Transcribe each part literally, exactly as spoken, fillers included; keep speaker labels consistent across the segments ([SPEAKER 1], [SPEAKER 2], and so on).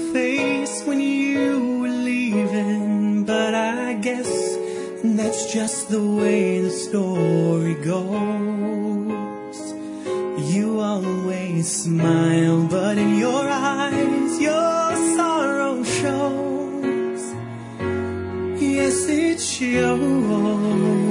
[SPEAKER 1] face when you were leaving, but I guess that's just the way the story goes. You always smile, but in your eyes your sorrow shows. Yes, it shows.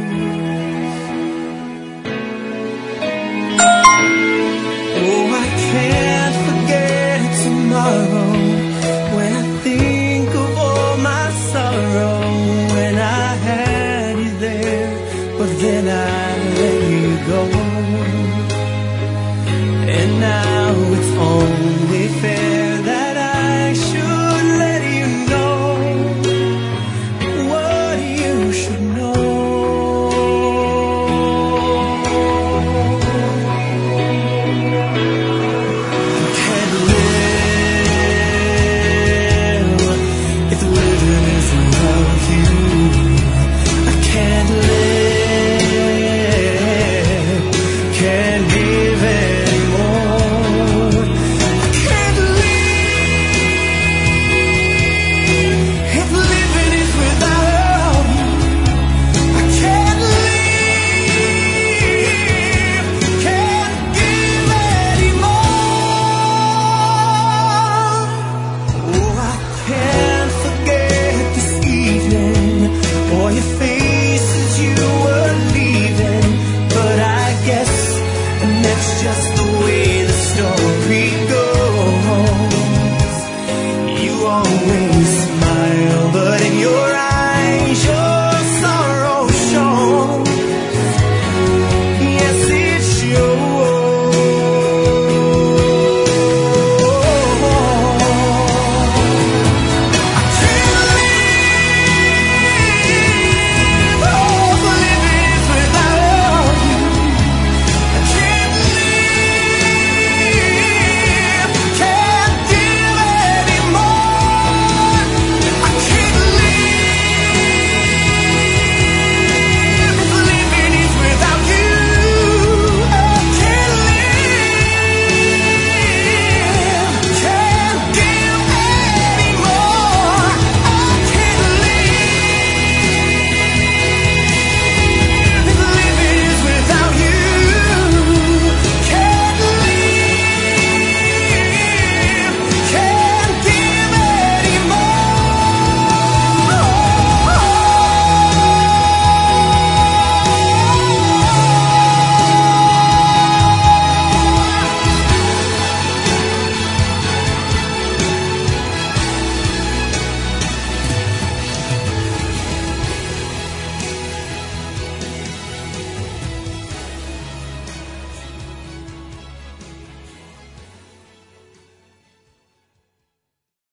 [SPEAKER 1] Can't forget tomorrow when I think of all my sorrow. When I had you there, but then I let you go. And now it's only fair that I should let you know what you should know. Just the way the story goes. You always